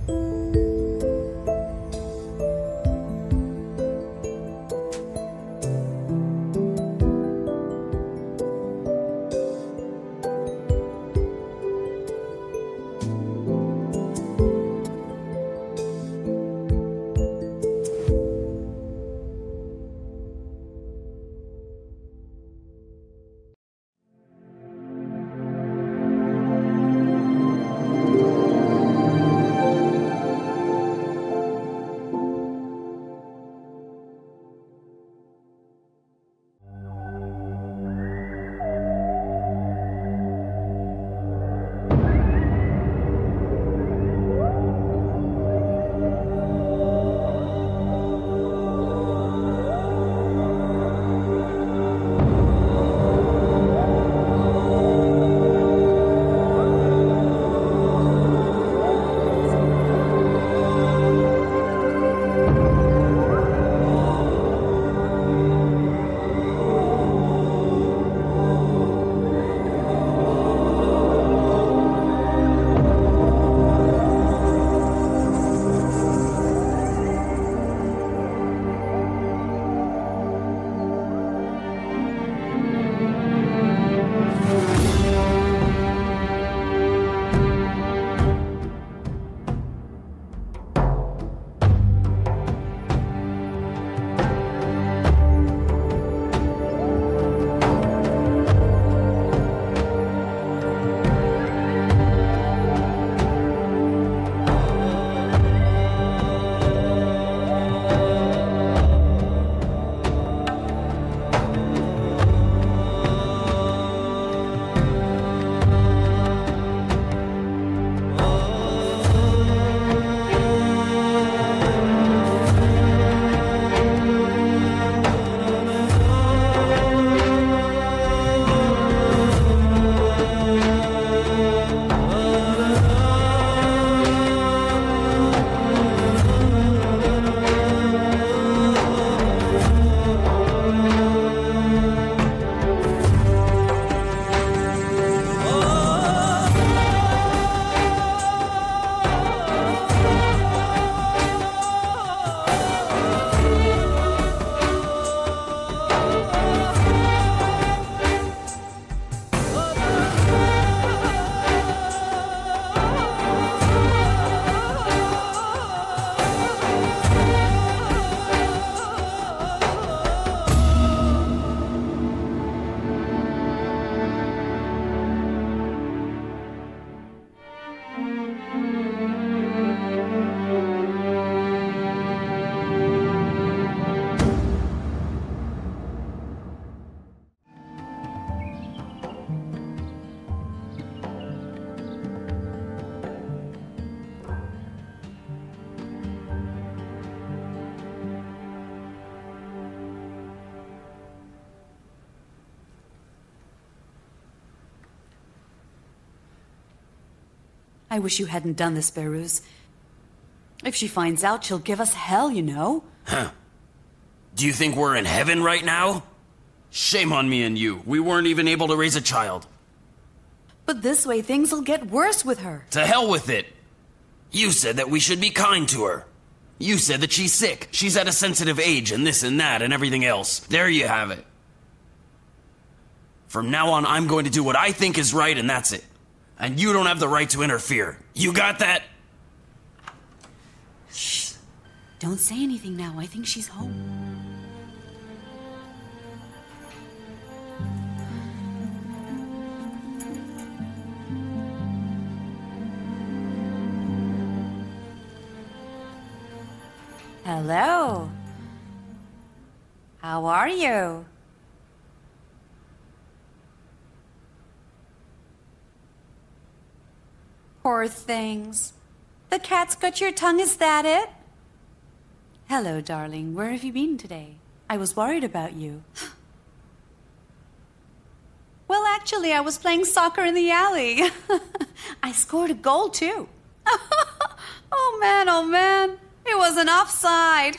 I wish you hadn't done this, Behrooz. If she finds out, she'll give us hell, you know? Huh. Do you think we're in heaven right now? Shame on me and you. We weren't even able to raise a child. But this way, things will get worse with her. To hell with it. You said that we should be kind to her. You said that she's sick. She's at a sensitive age and this and that and everything else. There you have it. From now on, I'm going to do what I think is right and that's it. And you don't have the right to interfere. You got that? Shh. Don't say anything now. I think she's home. Hello. How are you? Poor things. The cat's got your tongue, is that it? Hello, darling. Where have you been today? I was worried about you. Well, actually, I was playing soccer in the alley. I scored a goal, too. Oh, man. It was an offside.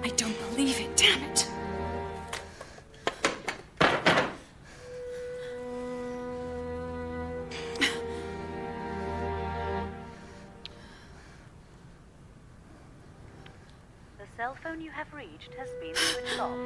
I don't believe it, damn it. The cell phone you have reached has been switched off.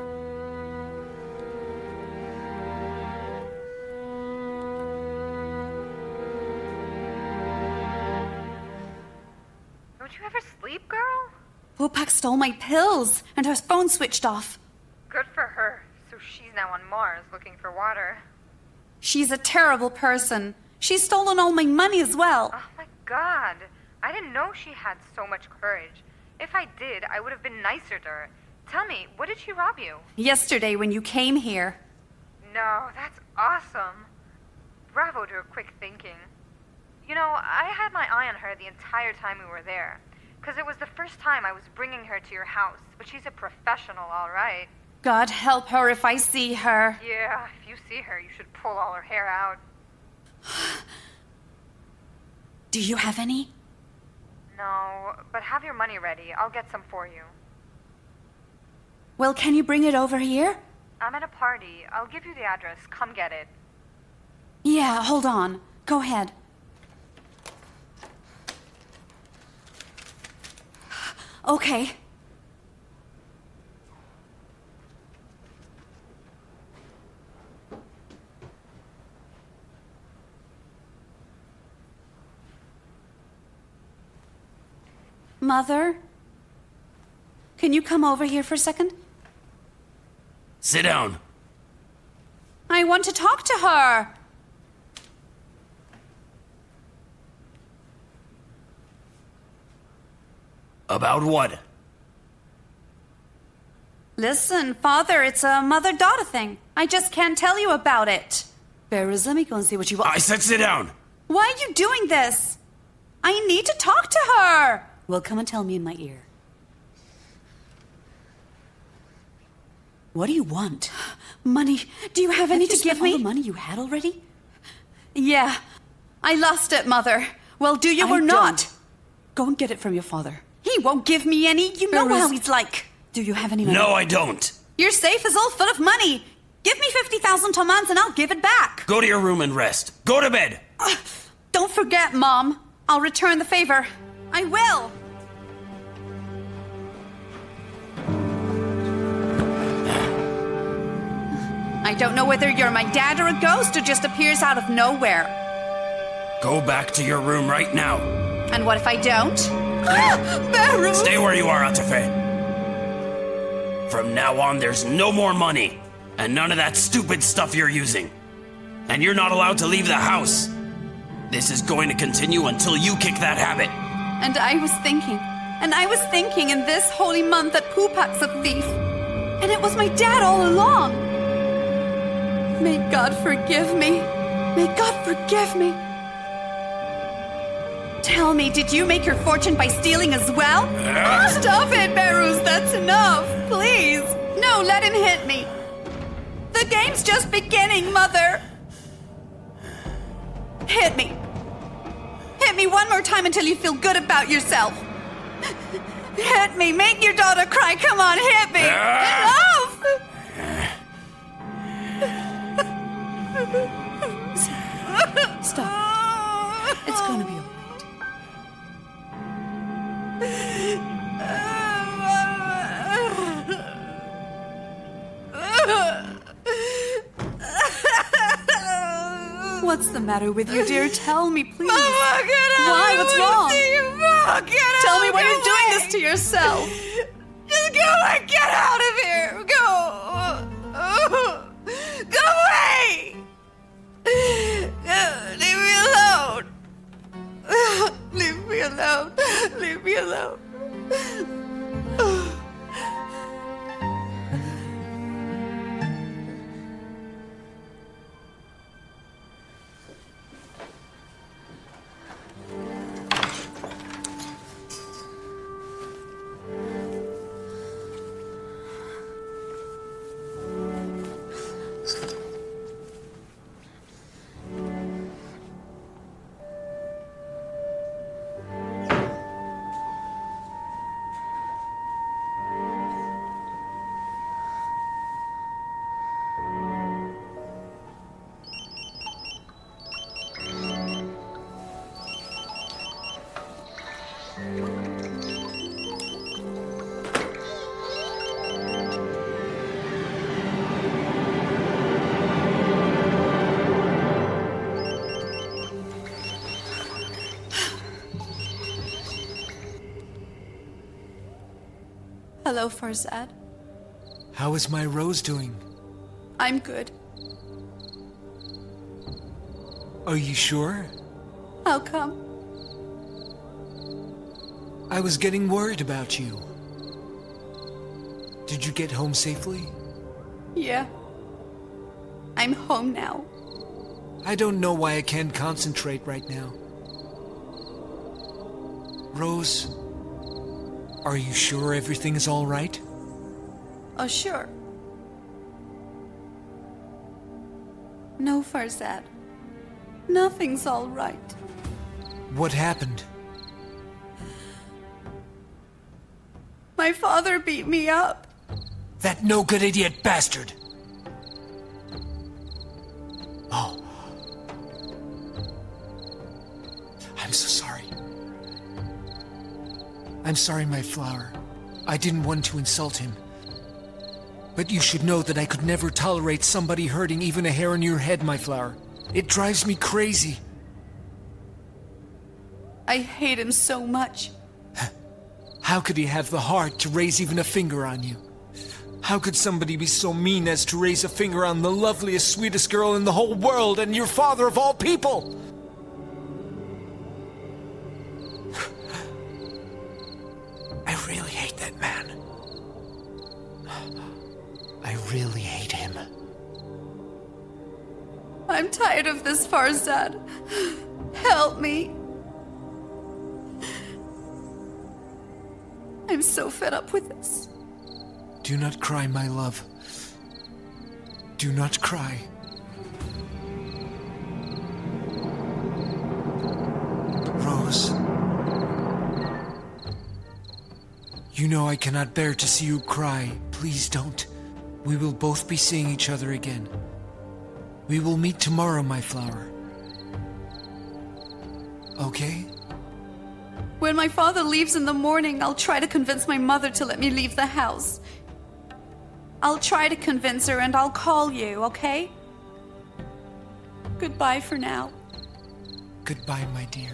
Don't you ever sleep, girl? Pupak stole my pills, and her phone switched off. Good for her. So she's now on Mars looking for water. She's a terrible person. She's stolen all my money as well. Oh my god. I didn't know she had so much courage. If I did, I would have been nicer to her. Tell me, what did she rob you? Yesterday when you came here. No, that's awesome. Bravo to her quick thinking. You know, I had my eye on her the entire time we were there. Because it was the first time I was bringing her to your house. But she's a professional, all right. God help her if I see her. Yeah, if you see her, you should pull all her hair out. Do you have any? No, but have your money ready. I'll get some for you. Well, can you bring it over here? I'm at a party. I'll give you the address. Come get it. Yeah, hold on. Go ahead. Okay. Mother? Can you come over here for a second? Sit down. I want to talk to her. About what? Listen, Father, it's a mother-daughter thing. I just can't tell you about it. Barrows, let me go and see what you want. I said sit down. Why are you doing this? I need to talk to her. Well, come and tell me in my ear. What do you want? Money. Do you have any to give me? All the money you had already? Yeah. I lost it, Mother. Well, do you or not? Go and get it from your father. He won't give me any. You know how he's like. Do you have any money? No, I don't. Your safe is all full of money. Give me 50,000 tomans and I'll give it back. Go to your room and rest. Go to bed. Don't forget, Mom. I'll return the favor. I will. I don't know whether you're my dad or a ghost who just appears out of nowhere. Go back to your room right now. And what if I don't? Barrows! Stay where you are, Atafe. From now on, there's no more money. And none of that stupid stuff you're using. And you're not allowed to leave the house. This is going to continue until you kick that habit. And I was thinking in this holy month that Pupak's a thief. And it was my dad all along. May God forgive me. May God forgive me. Tell me, did you make your fortune by stealing as well? Stop it, Barrows, that's enough. Please. No, let him hit me. The game's just beginning, Mother. Hit me. Hit me one more time until you feel good about yourself. Hit me. Make your daughter cry. Come on, hit me. Enough. Stop. It's gonna be all right. What's the matter with you, dear? Tell me, please. Mama, get out! Why? What's wrong? Mama, get out! Tell me why Go you're doing away. this to yourself. Just go and get out of here! Go! Go away! Leave me alone! Leave me alone! Leave me alone! Hello, Farzad. How is my Rose doing? I'm good. Are you sure? How come? I was getting worried about you. Did you get home safely? Yeah. I'm home now. I don't know why I can't concentrate right now. Rose, are you sure everything is all right? Oh, sure. No, Farzad. Nothing's all right. What happened? My father beat me up. That no-good idiot bastard! Oh. I'm so sorry. I'm sorry, my flower. I didn't want to insult him. But you should know that I could never tolerate somebody hurting even a hair on your head, my flower. It drives me crazy. I hate him so much. How could he have the heart to raise even a finger on you? How could somebody be so mean as to raise a finger on the loveliest, sweetest girl in the whole world and your father of all people? I really hate that man. I really hate him. I'm tired of this, Farzad. Help me. I'm so fed up with this. Do not cry, my love. Do not cry. Rose. You know I cannot bear to see you cry. Please don't. We will both be seeing each other again. We will meet tomorrow, my flower. Okay? When my father leaves in the morning, I'll try to convince my mother to let me leave the house. I'll try to convince her and I'll call you, okay? Goodbye for now. Goodbye, my dear.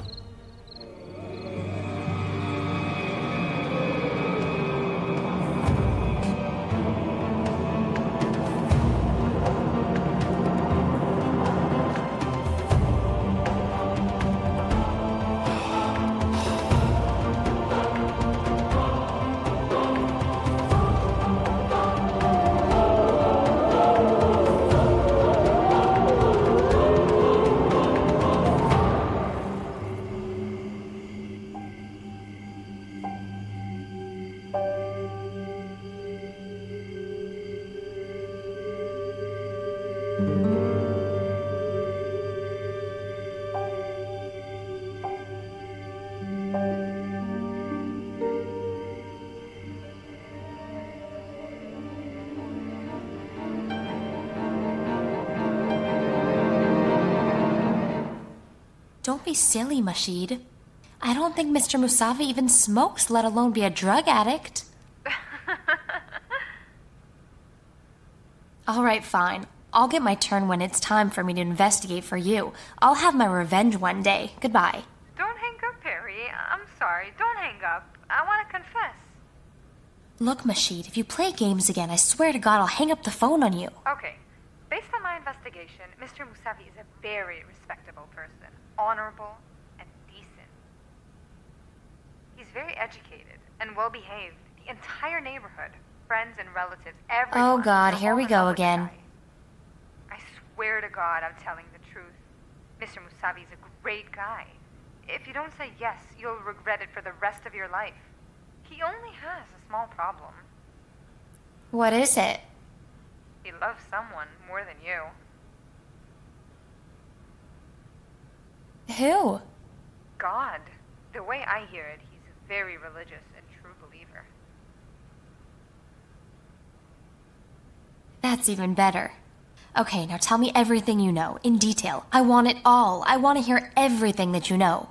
Don't be silly, Mashid. I don't think Mr. Musavi even smokes, let alone be a drug addict. All right, fine. I'll get my turn when it's time for me to investigate for you. I'll have my revenge one day. Goodbye. Don't hang up, Perry. I'm sorry. Don't hang up. I want to confess. Look, Mashid, if you play games again, I swear to God I'll hang up the phone on you. Okay. Based on my investigation, Mr. Musavi is a very respectable person. Honorable and decent. He's very educated and well-behaved. The entire neighborhood, friends and relatives, everyone. Oh God, here we go again. I swear to God I'm telling the truth. Mr. Musavi is a great guy. If you don't say yes, you'll regret it for the rest of your life. He only has a small problem. What is it? He loves someone more than you. Who? God. The way I hear it, he's a very religious and true believer. That's even better. Okay, now tell me everything you know, in detail. I want it all. I want to hear everything that you know.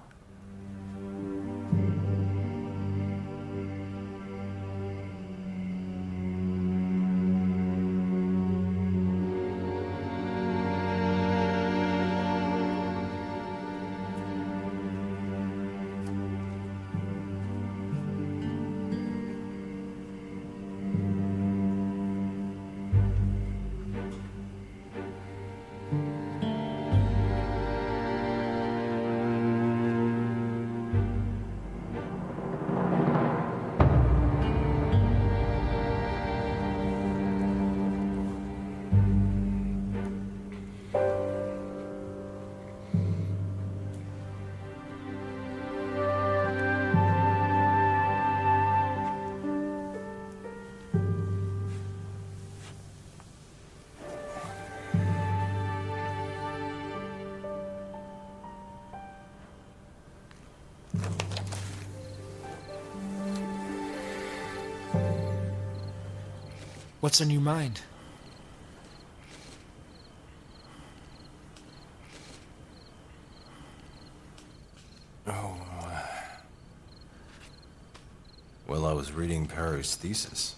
What's on your mind? Oh. Well, I was reading Perry's thesis.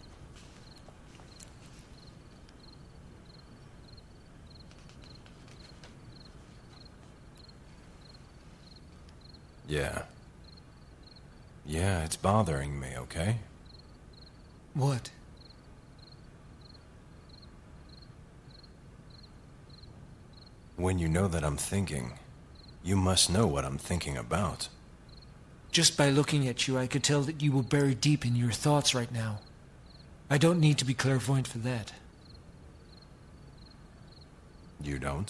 Yeah. Yeah, it's bothering me, okay? What? When you know that I'm thinking, you must know what I'm thinking about. Just by looking at you, I could tell that you were buried deep in your thoughts right now. I don't need to be clairvoyant for that. You don't?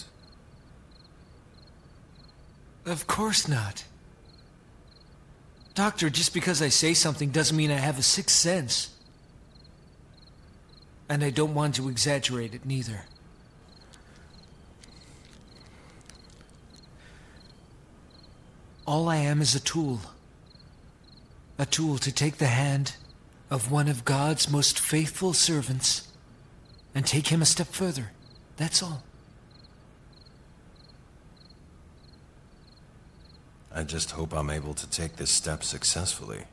Of course not. Doctor, just because I say something doesn't mean I have a sixth sense. And I don't want to exaggerate it, neither. All I am is a tool. A tool to take the hand of one of God's most faithful servants and take him a step further. That's all. I just hope I'm able to take this step successfully.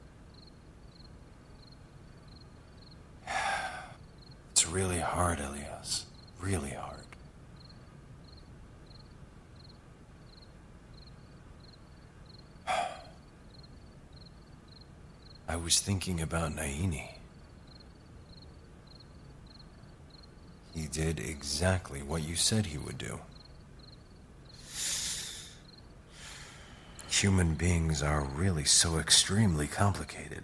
It's really hard, Elias. Really hard. I was thinking about Naini. He did exactly what you said he would do. Human beings are really so extremely complicated.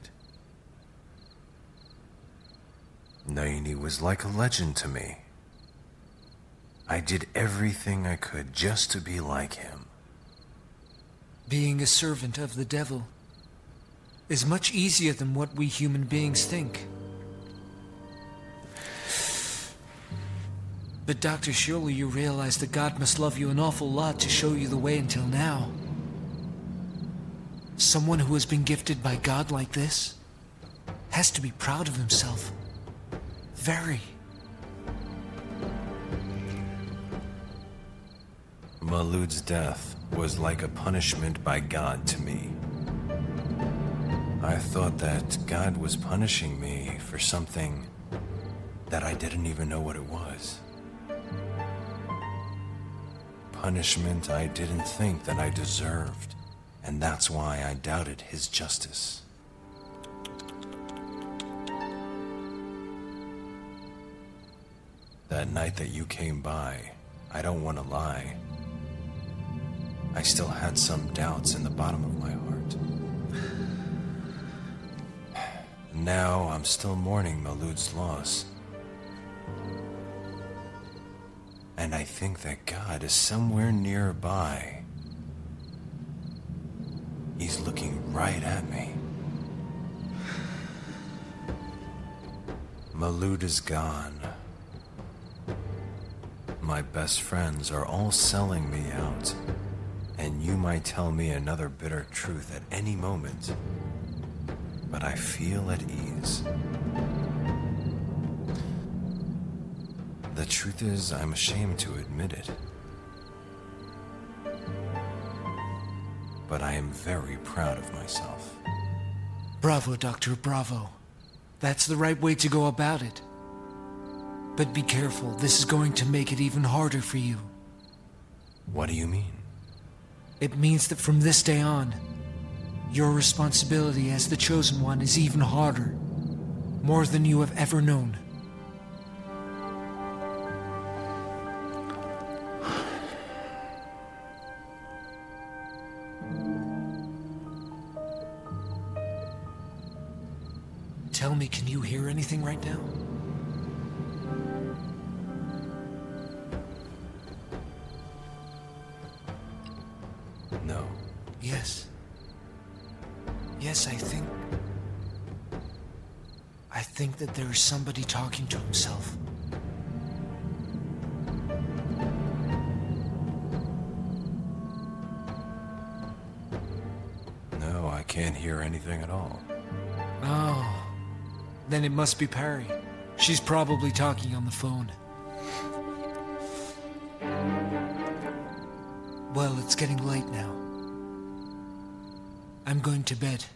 Naini was like a legend to me. I did everything I could just to be like him. Being a servant of the devil is much easier than what we human beings think. But Doctor, surely you realize that God must love you an awful lot to show you the way until now. Someone who has been gifted by God like this has to be proud of himself. Very. Malud's death was like a punishment by God to me. I thought that God was punishing me for something that I didn't even know what it was. Punishment I didn't think that I deserved, and that's why I doubted his justice. That night that you came by, I don't want to lie, I still had some doubts in the bottom of my heart. Now I'm still mourning Malud's loss. And I think that God is somewhere nearby. He's looking right at me. Malud is gone. My best friends are all selling me out. And you might tell me another bitter truth at any moment. But I feel at ease. The truth is, I'm ashamed to admit it. But I am very proud of myself. Bravo, Doctor, bravo. That's the right way to go about it. But be careful, this is going to make it even harder for you. What do you mean? It means that from this day on, your responsibility as the Chosen One is even harder, more than you have ever known. Tell me, can you hear anything right now? No. Yes. Yes, I think that there is somebody talking to himself. No, can't hear anything at all. Oh, then it must be Perry. She's probably talking on the phone. Well, it's getting late now. I'm going to bed.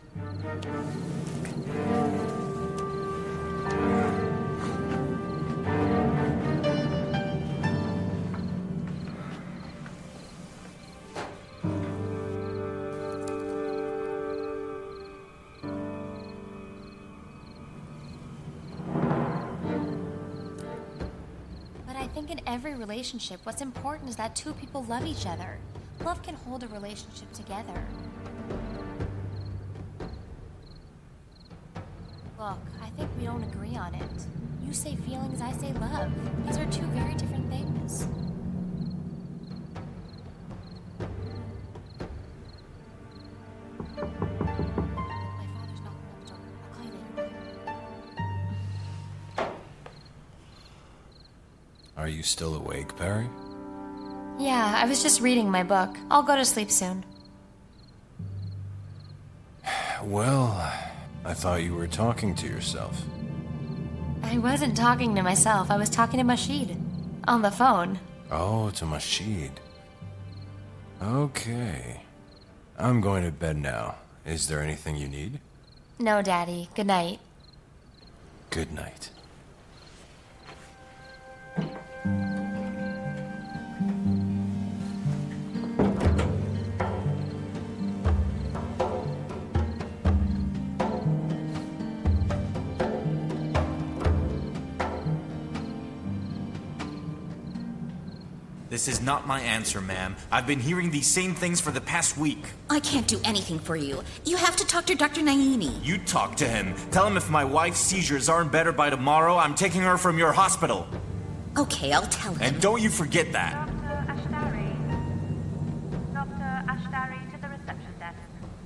In every relationship, what's important is that two people love each other. Love can hold a relationship together. Look, I think we don't agree on it. You say feelings, I say love. These are two very different things. My father's knocking on the door. I'll call you later. Are you still awake, Perry? Yeah, I was just reading my book. I'll go to sleep soon. Well, I thought you were talking to yourself. I wasn't talking to myself. I was talking to Mashid. On the phone. Oh, to Mashid. Okay. I'm going to bed now. Is there anything you need? No, Daddy. Good night. Good night. This is not my answer, ma'am. I've been hearing these same things for the past week. I can't do anything for you. You have to talk to Dr. Naini. You talk to him. Tell him if my wife's seizures aren't better by tomorrow, I'm taking her from your hospital. Okay, I'll tell him. And don't you forget that. Dr. Ashtari. Dr. Ashtari to the reception desk.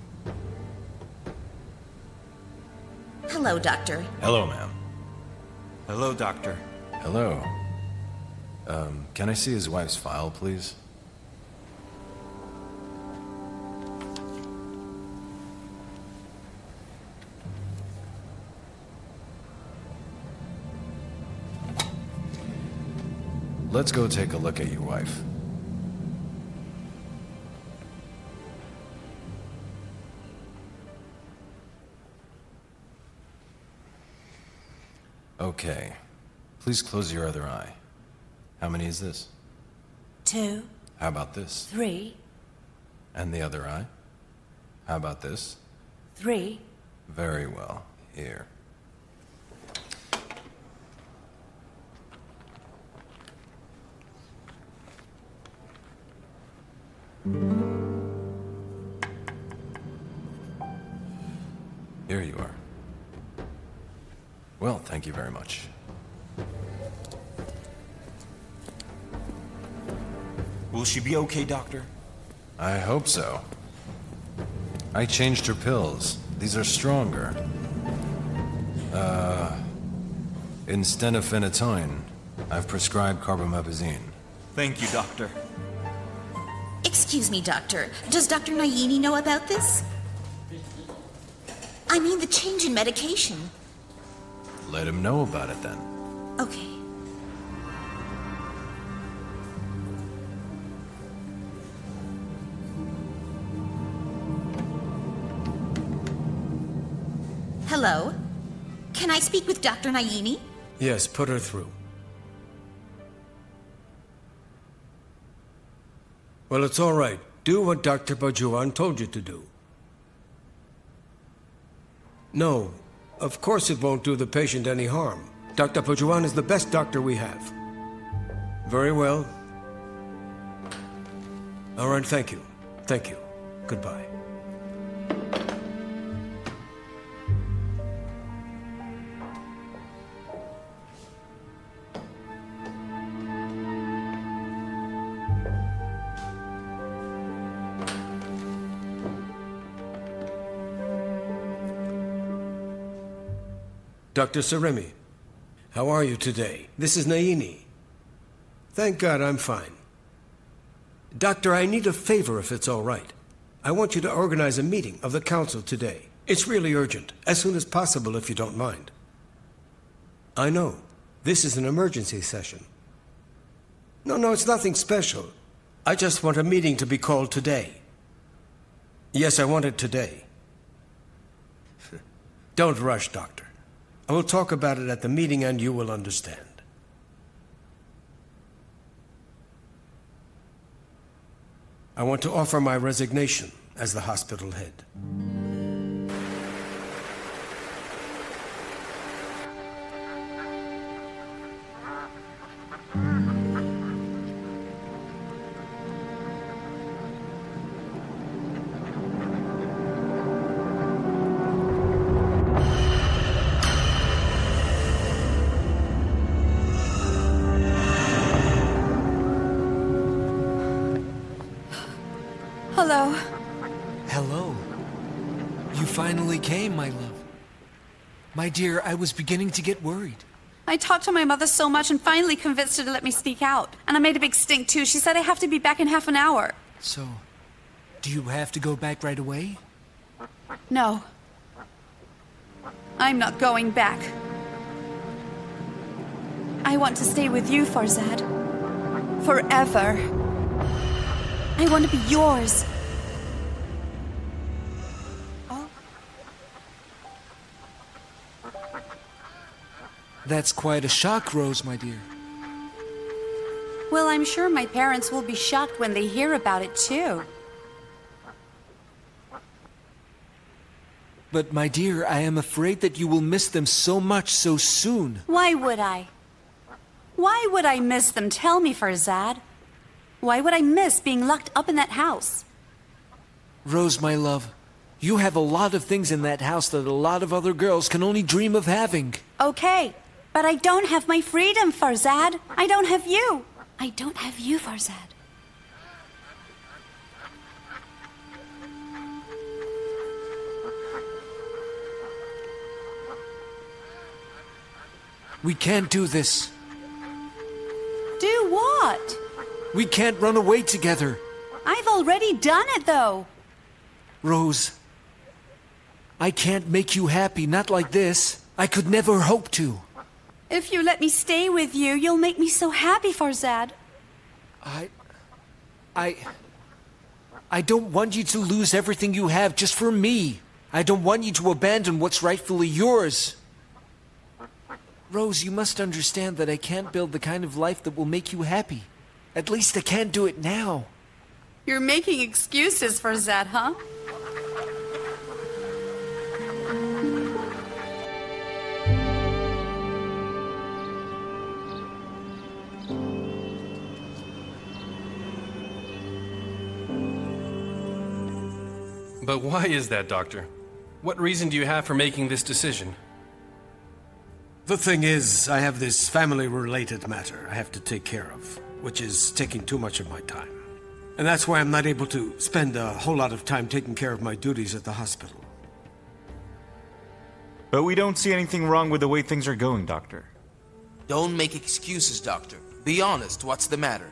Hello, Doctor. Hello, ma'am. Hello, doctor. Hello. Can I see his wife's file, please? Let's go take a look at your wife. Okay. Please close your other eye. How many is this? 2. How about this? 3. And the other eye? How about this? 3. Very well. Here. Here you are. Well, thank you very much. Will she be okay, doctor? I hope so. I changed her pills. These are stronger. Instead of phenytoin, I've prescribed carbamazepine. Thank you, doctor. Excuse me, Doctor. Does Dr. Naini know about this? I mean the change in medication. Let him know about it then. Okay. Hello? Can I speak with Dr. Naini? Yes, put her through. Well, it's all right. Do what Dr. Bajuan told you to do. No, of course it won't do the patient any harm. Dr. Bajuan is the best doctor we have. Very well. All right, thank you. Thank you. Goodbye. Dr. Saremi, how are you today? This is Naini. Thank God I'm fine. Doctor, I need a favor if it's all right. I want you to organize a meeting of the council today. It's really urgent, as soon as possible if you don't mind. I know. This is an emergency session. No, it's nothing special. I just want a meeting to be called today. Yes, I want it today. Don't rush, Doctor. I will talk about it at the meeting and you will understand. I want to offer my resignation as the hospital head. Hello. Hello. You finally came, my love. My dear, I was beginning to get worried. I talked to my mother so much and finally convinced her to let me sneak out. And I made a big stink, too. She said I have to be back in half an hour. So, do you have to go back right away? No. I'm not going back. I want to stay with you, Farzad. Forever. I want to be yours. Oh. That's quite a shock, Rose, my dear. Well, I'm sure my parents will be shocked when they hear about it, too. But, my dear, I am afraid that you will miss them so much so soon. Why would I? Why would I miss them? Tell me, Farzad. Why would I miss being locked up in that house? Rose, my love, you have a lot of things in that house that a lot of other girls can only dream of having. Okay, but I don't have my freedom, Farzad. I don't have you. I don't have you, Farzad. We can't do this. Do what? We can't run away together. I've already done it, though. Rose, I can't make you happy, not like this. I could never hope to. If you let me stay with you, you'll make me so happy, Farzad. I don't want you to lose everything you have just for me. I don't want you to abandon what's rightfully yours. Rose, you must understand that I can't build the kind of life that will make you happy. At least I can't do it now. You're making excuses, Farzad, huh? But why is that, Doctor? What reason do you have for making this decision? The thing is, I have this family-related matter I have to take care of, which is taking too much of my time. And that's why I'm not able to spend a whole lot of time taking care of my duties at the hospital. But we don't see anything wrong with the way things are going, Doctor. Don't make excuses, Doctor. Be honest, what's the matter?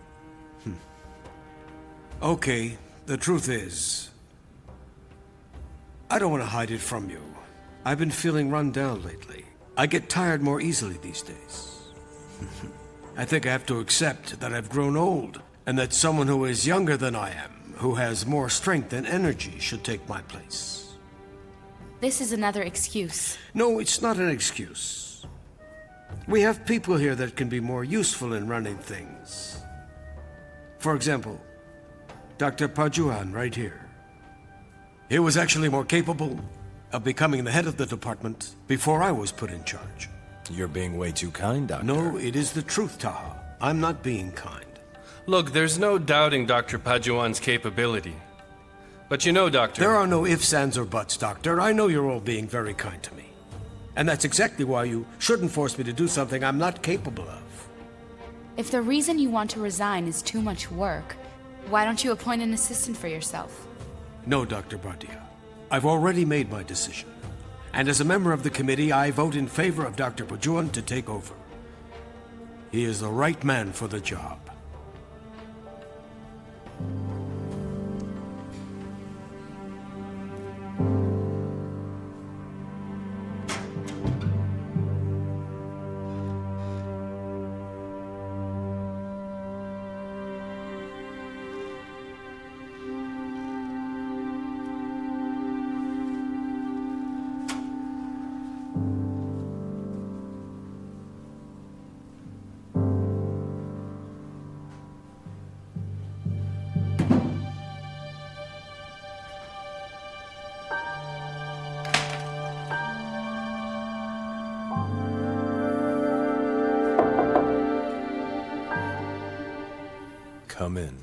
Okay, the truth is, I don't want to hide it from you. I've been feeling run down lately. I get tired more easily these days. I think I have to accept that I've grown old, and that someone who is younger than I am, who has more strength and energy, should take my place. This is another excuse. No, it's not an excuse. We have people here that can be more useful in running things. For example, Dr. Pajuan right here. He was actually more capable of becoming the head of the department before I was put in charge. You're being way too kind, Doctor. No, it is the truth, Taha. I'm not being kind. Look, there's no doubting Dr. Pajuan's capability. But you know, Doctor... There are no ifs, ands, or buts, Doctor. I know you're all being very kind to me. And that's exactly why you shouldn't force me to do something I'm not capable of. If the reason you want to resign is too much work, why don't you appoint an assistant for yourself? No, Dr. Bardia. I've already made my decision. And as a member of the committee, I vote in favor of Dr. Pajuan to take over. He is the right man for the job. Come in.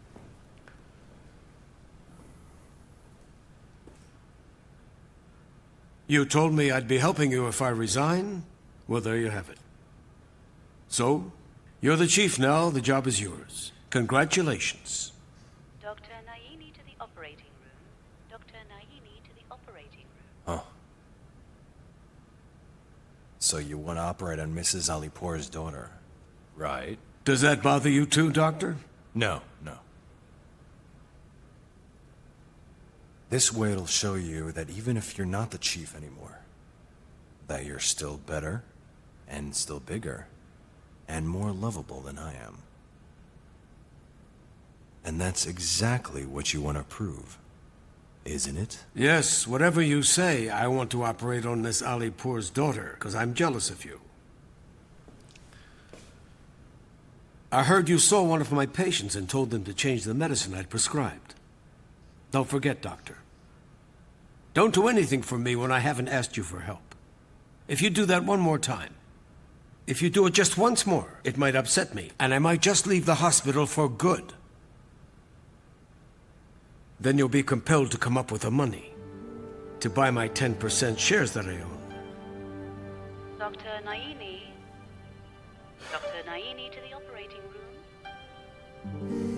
You told me I'd be helping you if I resign. Well, there you have it. So, you're the chief now. The job is yours. Congratulations. Dr. Naini to the operating room. Dr. Naini to the operating room. Huh. So you want to operate on Mrs. Alipour's daughter, right? Does that bother you too, Doctor? No. This way it'll show you that even if you're not the chief anymore, that you're still better, and still bigger, and more lovable than I am. And that's exactly what you want to prove, isn't it? Yes, whatever you say, I want to operate on Miss Alipour's daughter, because I'm jealous of you. I heard you saw one of my patients and told them to change the medicine I'd prescribed. Don't forget, Doctor. Don't do anything for me when I haven't asked you for help. If you do that one more time, if you do it just once more, it might upset me, and I might just leave the hospital for good. Then you'll be compelled to come up with the money to buy my 10% shares that I own. Dr. Naini. Dr. Naini to the operating room.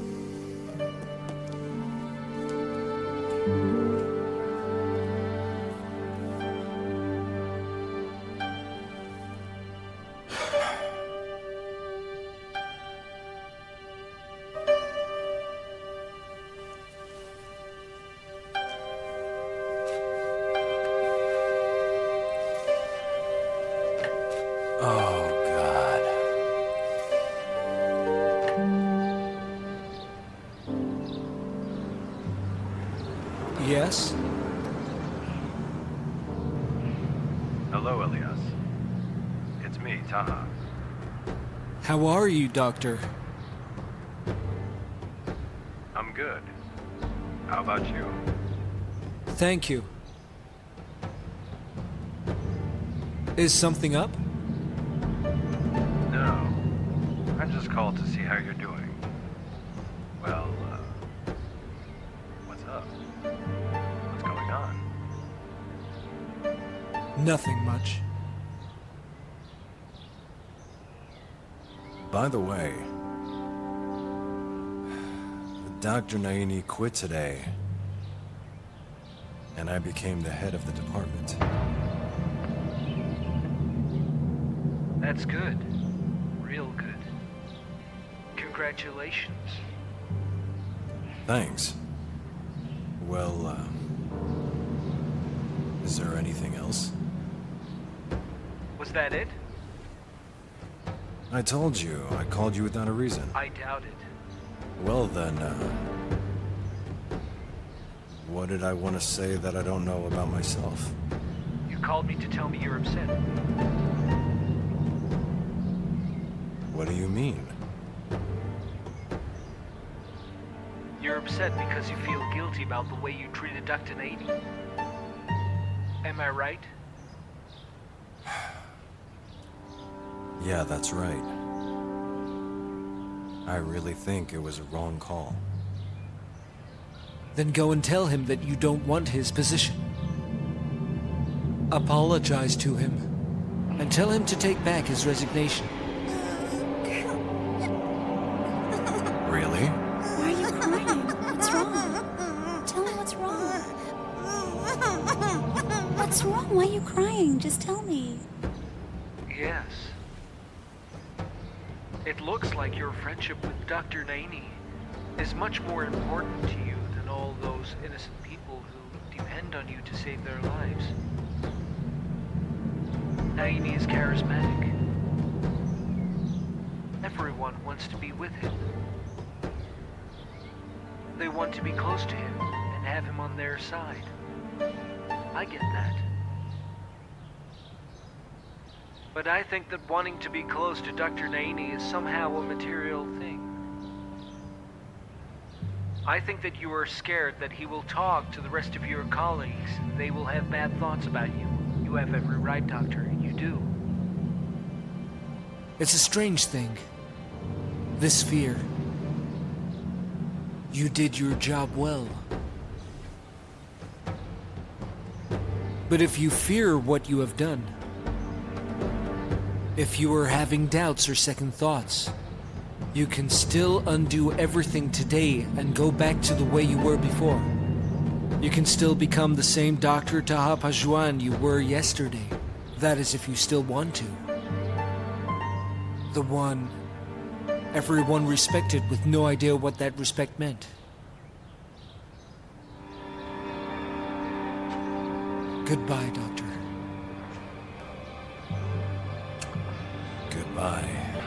Yes? Hello, Elias. It's me, Taha. How are you, Doctor? I'm good. How about you? Thank you. Is something up? No. I just called to see how you're doing. Well, what's up? What's going on? Nothing much. By the way, Dr. Naini quit today, and I became the head of the department. That's good. Real good. Congratulations. Thanks. Well, is there anything else? Was that it? I told you, I called you without a reason. I doubt it. Well then, what did I want to say that I don't know about myself? You called me to tell me you're upset. What do you mean? You're upset because you feel guilty about the way you treated Dr. Naini. Am I right? Yeah, that's right. I really think it was a wrong call. Then go and tell him that you don't want his position. Apologize to him, and tell him to take back his resignation. Really? Why are you crying? What's wrong? Tell me what's wrong. What's wrong? Why are you crying? Just tell me. Yes. It looks like your friendship with Dr. Naini is much more important to you than all those innocent people who depend on you to save their lives. Naini is charismatic. Everyone wants to be with him. They want to be close to him and have him on their side. I get that. But I think that wanting to be close to Dr. Naini is somehow a material thing. I think that you are scared that he will talk to the rest of your colleagues. They will have bad thoughts about you. You have every right, Doctor. You do. It's a strange thing. This fear. You did your job well. But if you fear what you have done, if you are having doubts or second thoughts, you can still undo everything today and go back to the way you were before. You can still become the same Dr. Taha Pajuan you were yesterday. That is if you still want to. The one everyone respected with no idea what that respect meant. Goodbye, Doctor. Goodbye.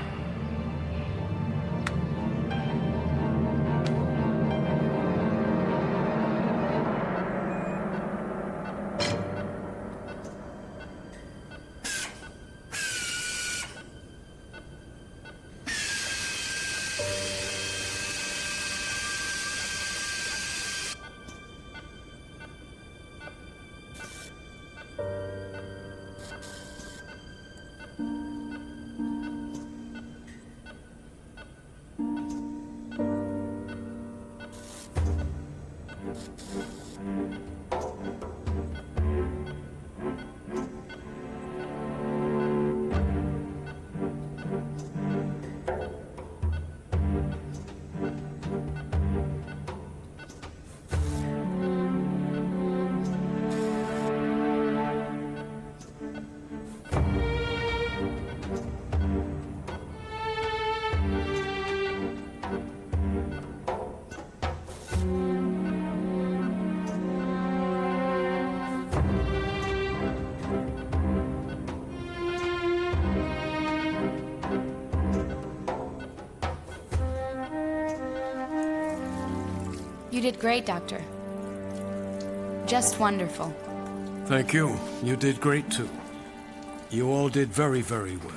You did great, Doctor. Just wonderful. Thank you. You did great too. You all did very, very well.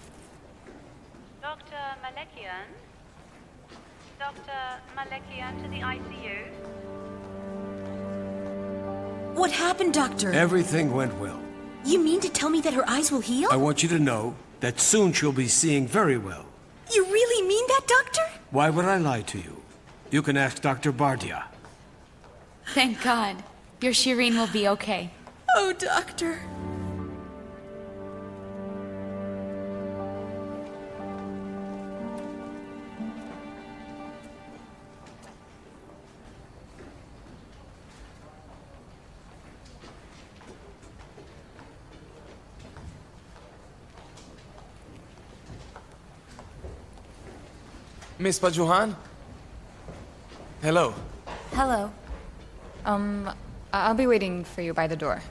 Dr. Malekian? Dr. Malekian to the ICU? What happened, Doctor? Everything went well. You mean to tell me that her eyes will heal? I want you to know that soon she'll be seeing very well. You really mean that, Doctor? Why would I lie to you? You can ask Dr. Bardia. Thank God. Your Shireen will be okay. Oh, Doctor. Miss Pajuhan? Hello. Hello. I'll be waiting for you by the door.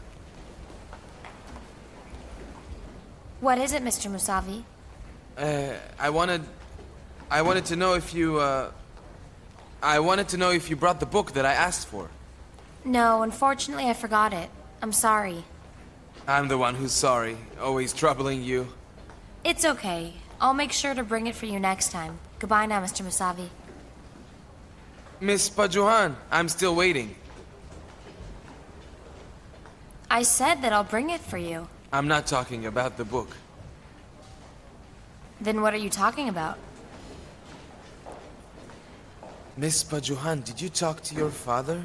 What is it, Mr. Musavi? I wanted to know if you, I wanted to know if you brought the book that I asked for. No, unfortunately I forgot it. I'm sorry. I'm the one who's sorry, always troubling you. It's okay. I'll make sure to bring it for you next time. Goodbye now, Mr. Musavi. Miss Pajuhan, I'm still waiting. I said that I'll bring it for you. I'm not talking about the book. Then what are you talking about? Miss Pajuhan, did you talk to your father?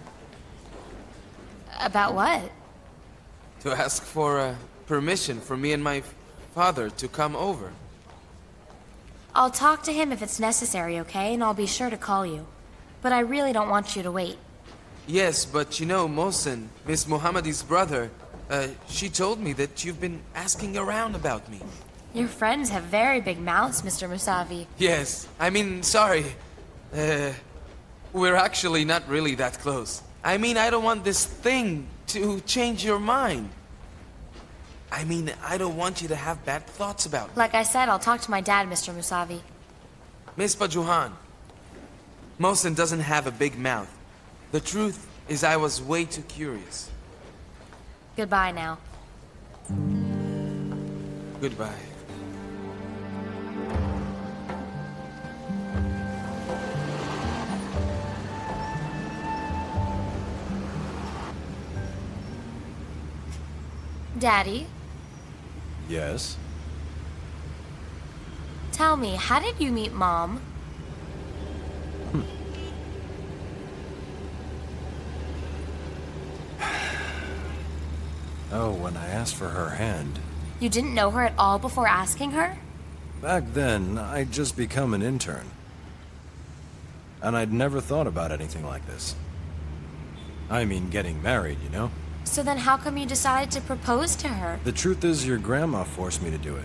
About what? To ask for permission for me and my father to come over. I'll talk to him if it's necessary, okay? And I'll be sure to call you. But I really don't want you to wait. Yes, but you know, Mohsen, Miss Mohammadi's brother, she told me that you've been asking around about me. Your friends have very big mouths, Mr. Musavi. Yes, I mean, sorry. We're actually not really that close. I mean, I don't want this thing to change your mind. I mean, I don't want you to have bad thoughts about me. Like I said, I'll talk to my dad, Mr. Musavi. Miss Pajuhan, Mohsen doesn't have a big mouth. The truth is I was way too curious. Goodbye now. Goodbye. Daddy? Yes? Tell me, how did you meet Mom? Oh, when I asked for her hand. You didn't know her at all before asking her? Back then, I'd just become an intern. And I'd never thought about anything like this. I mean, getting married, you know? So then how come you decided to propose to her? The truth is, your grandma forced me to do it.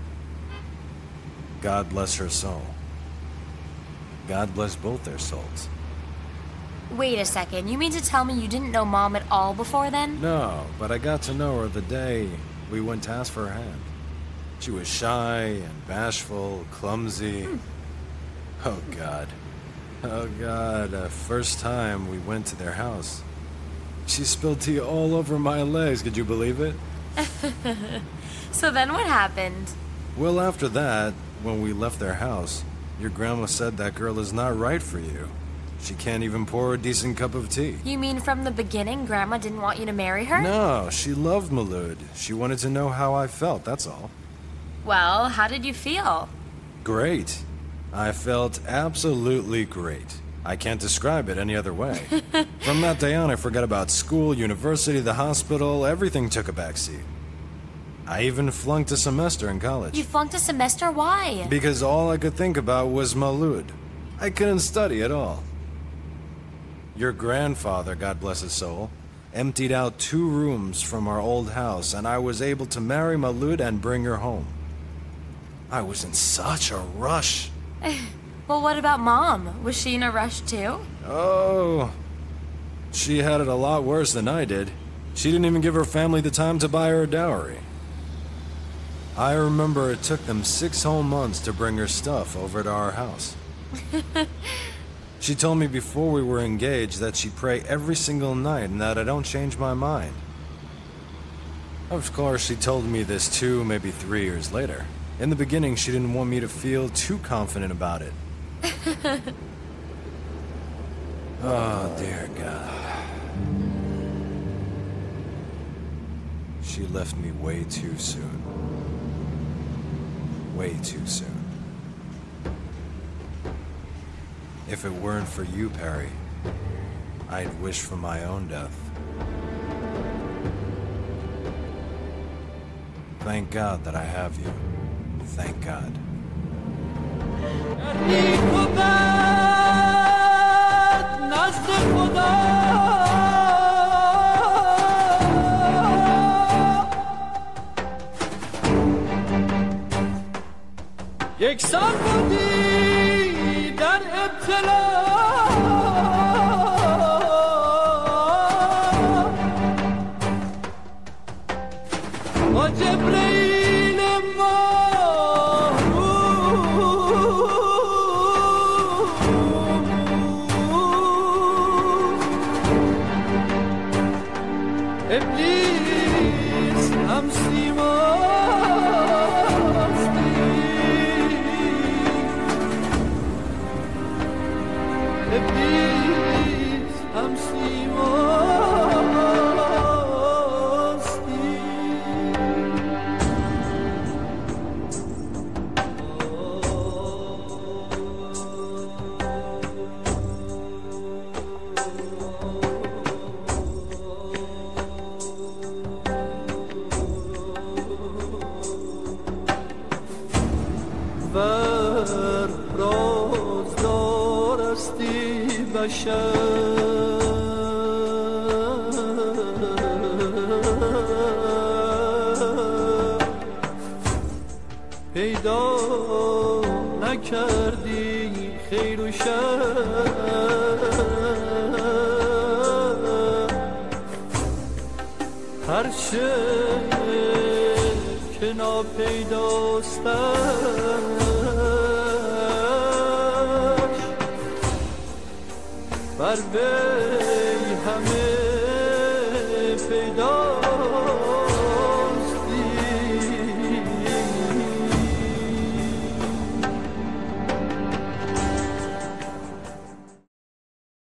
God bless her soul. God bless both their souls. Wait a second, you mean to tell me you didn't know Mom at all before then? No, but I got to know her the day we went to ask for her hand. She was shy and bashful, clumsy. Oh, God. Oh, God. First time we went to their house, she spilled tea all over my legs. Could you believe it? So then what happened? Well, after that, when we left their house, your grandma said that girl is not right for you. She can't even pour a decent cup of tea. You mean from the beginning, Grandma didn't want you to marry her? No, she loved Malud. She wanted to know how I felt, that's all. Well, how did you feel? Great. I felt absolutely great. I can't describe it any other way. From that day on, I forgot about school, university, the hospital. Everything took a backseat. I even flunked a semester in college. You flunked a semester? Why? Because all I could think about was Malud. I couldn't study at all. Your grandfather, God bless his soul, emptied out 2 rooms from our old house, and I was able to marry Malud and bring her home. I was in such a rush. Well, what about Mom? Was she in a rush too? Oh, she had it a lot worse than I did. She didn't even give her family the time to buy her a dowry. I remember it took them 6 whole months to bring her stuff over to our house. She told me before we were engaged that she'd pray every single night and that I don't change my mind. Of course, she told me this 2, maybe 3 years later. In the beginning, she didn't want me to feel too confident about it. Oh, dear God. She left me way too soon. Way too soon. If it weren't for you, Perry, I'd wish for my own death. Thank God that I have you. Thank God. یکسان بودی در ابتلا با جبرئیل ابلیس هم پیدا نکردی خیر و شر هر چه که ناپیداستش بر وی همه